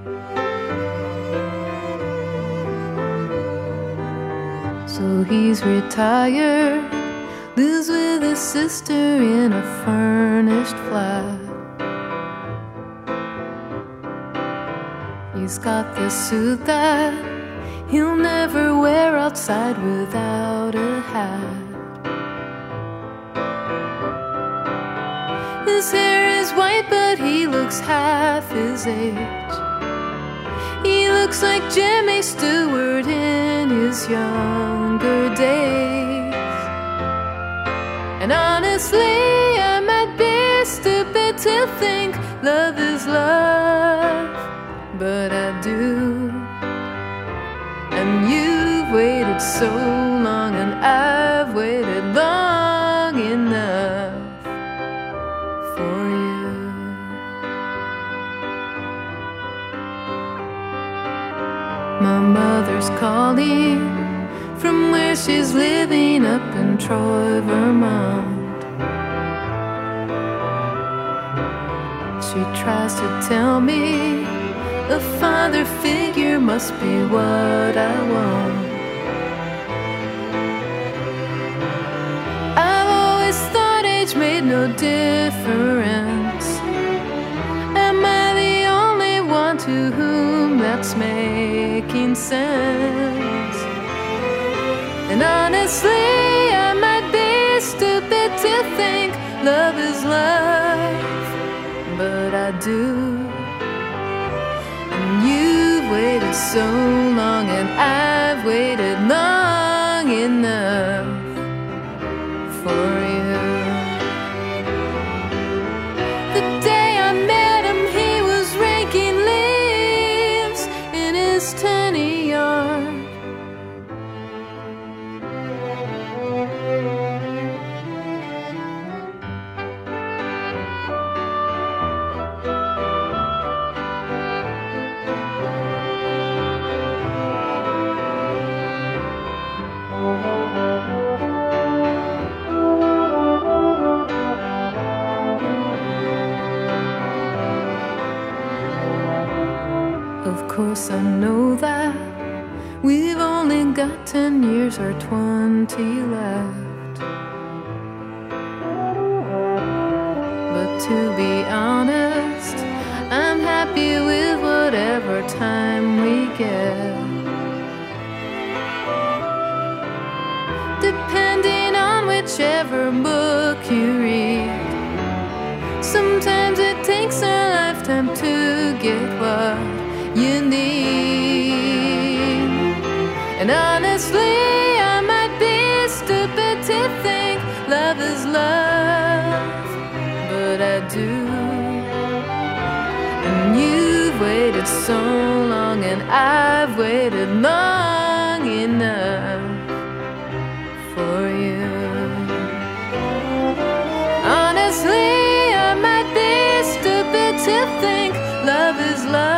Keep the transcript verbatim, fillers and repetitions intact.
So he's retired, lives with his sister in a furnished flat. He's got this suit that he'll never wear outside without a hat. His hair is white, but he looks half his age. He looks like Jimmy Stewart in his younger days. And honestly, I might be stupid to think love is love, but I do. And you've waited so long, and I've waited long enough for you. My mother's calling from where she's living up in Troy, Vermont. She tries to tell me a father figure must be what I want. I've always thought age made no difference. Am I the only one to whom that's making sense? And honestly, I might be stupid to think love is life, but I do. You've waited so long, and I've waited long enough for you. The day I met him, he was raking leaves in his tiny yard. Of course I know that we've only got ten years or twenty left. But to be honest, I'm happy with whatever time we get. Depending on whichever book you read, sometimes it takes a lifetime to get what you need. And honestly, I might be stupid to think love is love, but I do. And you've waited so long, and I've waited long enough for you. Honestly, I might be stupid to think love is love,